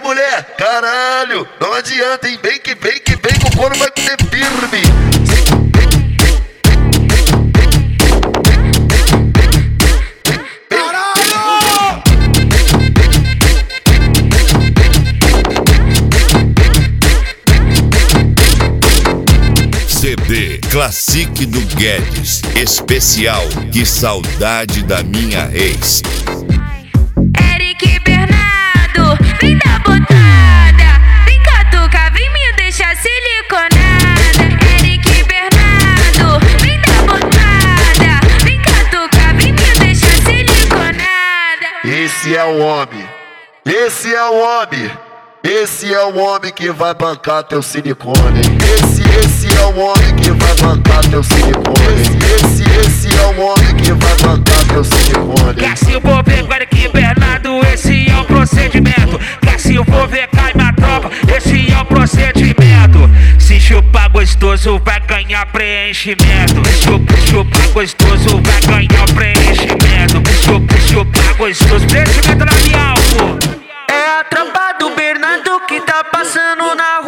mulher, caralho, não adianta, hein? Vem que o couro vai ser firme. CD Classic do Guedes, especial Que Saudade da Minha Ex. Eric Bernardo, vem dar botada, vem catucar, vem me deixar siliconada. Eric Bernardo, vem dar botada, vem catucar, vem me deixar siliconada. Esse é o homem, esse é o homem. Esse é o homem que vai bancar teu silicone. Esse é o homem que vai bancar teu silicone. Esse é o homem que vai bancar teu silicone. Quer se eu vou ver com Eric Bernardo, esse é o procedimento. Quer se eu vou ver cai na tropa, esse é o procedimento. Se chupar gostoso vai ganhar preenchimento. Chupar gostoso vai ganhar preenchimento. Chupar gostoso, preenchimento labial, pô. É a tropa do Bernardo que tá passando na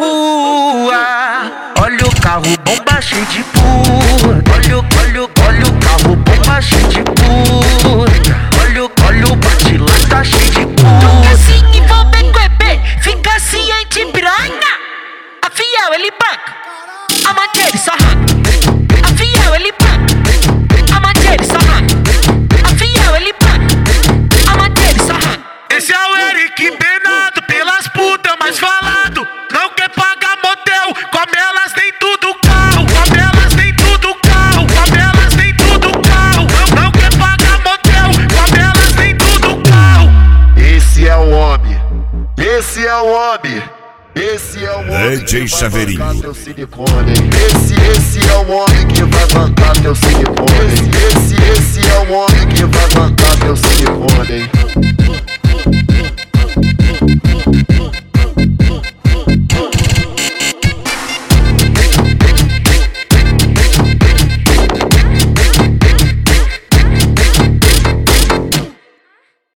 rua. Olha o carro bomba cheio de puta. Olha o carro bomba cheio de puta. Olha o bate-lá tá cheio de puta. Nunca se envolve com bebê, fica ciente piranha. A fiel ele banca, a mãe dele só arranca. A fiel ele banca, a mãe dele só arranca. A fiel ele banca, a mãe dele só arranca. Esse é o Eric Bernardo, pelas putas mais falado. Não quer pagar motel, come elas dentro do carro. Come elas dentro do carro, come elas dentro do carro. Não quer pagar motel, come elas dentro do carro. Esse é o homem, esse é o homem. Esse é o homem DJ que vai Chaveirinho. bancar teu silicone. Esse é o homem que vai bancar teu silicone. Esse é o homem que vai bancar teu silicone.